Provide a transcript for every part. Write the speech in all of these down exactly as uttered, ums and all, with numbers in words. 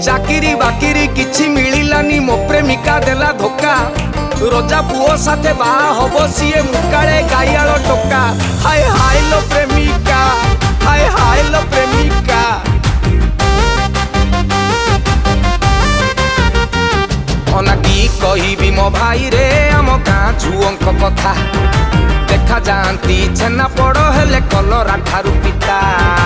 चाकिरी बाकिरी किछि मिलिलानी मो प्रेमिका देला धोखा रोजा पुओ साथे बा हबो सिए मुकाळे गाइयाळ टोका हाय हाय लो प्रेमिका हाय हाय लो प्रेमिका अना की कहिबी मो भाई रे आम गाँ झुओंक कथा देखा जाती छेना पड़ हेले कलरा ठारू पिता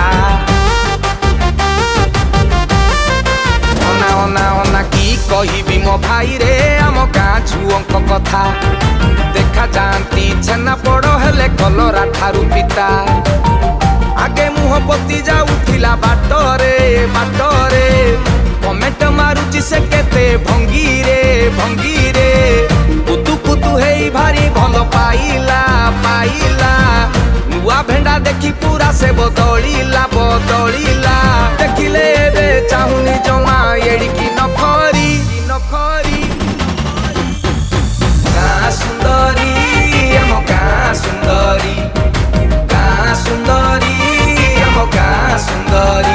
अना अना अना की कहिबी मो भाई रे आम गाँ झुओंक कथा देखा जाती छेना पड़ हेले कलरा ठारू पिता आगे मुह पति जाऊथिला बाटरे बाटरे कमेंट मारुची से केते भंगी रे भंगी रे कुतु कुतु हेई भारी भल पाइला पाइला नुआ भेंडा देखी पूरा से बदलिला बदलिला देखिले रे चाहुनी जमा एड़िकी नखरी नखरी गाँ सुंदरी हम गाँ सुंदरी गाँ सुंदरी हम गाँ सुंदरी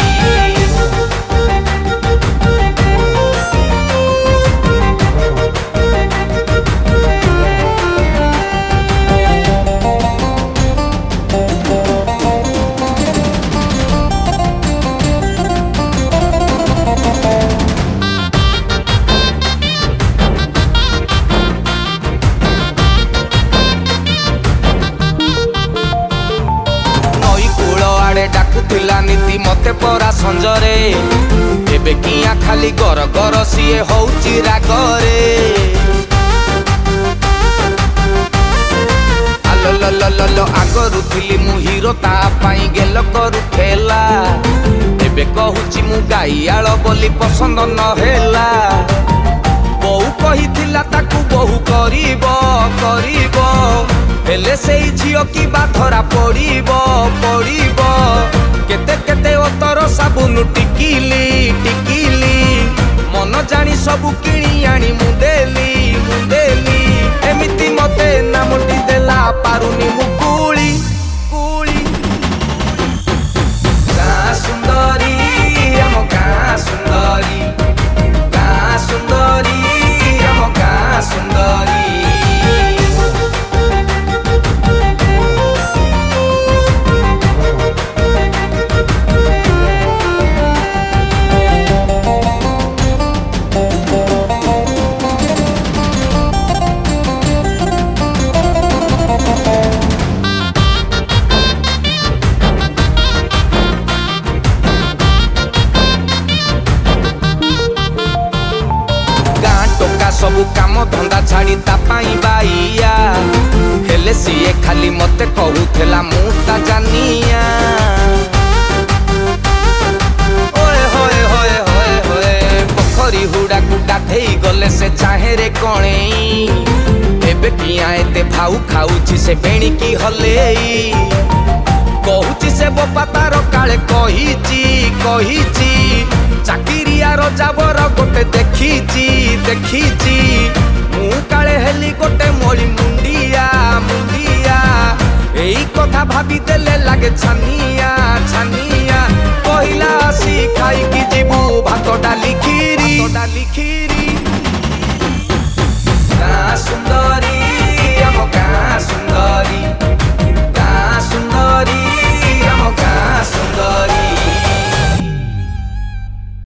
डाकुला नीति मते परा संजरे एबे किया खाली गर गर सिए होउची रागरे आलो लो लो लो लो आगरु थिली मु हीरो ता पाई गेल करू खेला एबे कहूची मु गाइयाळ बोली पसंद न हेला बहु कहिथिला ताकू बहु करिबो करिबो हेले सेई झियो की बाथरा पड़िबो पड़िबो केते केते ओतर साबुन टिकिली टिकिली मन जानी सबु किणी आनी मुदेली मुदेली एमिति मते नामटी देला पारुनी मुकुली कुली गाँ सुंदरी हम गाँ सुंदरी गाँ सुंदरी हम गाँ सुंदरी सबु काम धंदा छाड़ी तापाई बाइया हेले सीए खाली मते कहूथेला मुता जानिया ओए होए होए होए होए पोखरी हुड़ा को गाधेई गले से चाहे रे कणे एबे किया एते भाऊ खाऊची से बेणी की हलेई कहूची से बोपा तार काले कहिची कहिची चाकिरिया रजाबर गोटे देखीची देखीची मु काले हेली गोटे मोली मुंडिया मुंडिया एई कथा भाबी देले लागे छानिया छानिया पहिला सी खाई की जीवु भात डाली खीरी भात डाली खीरी।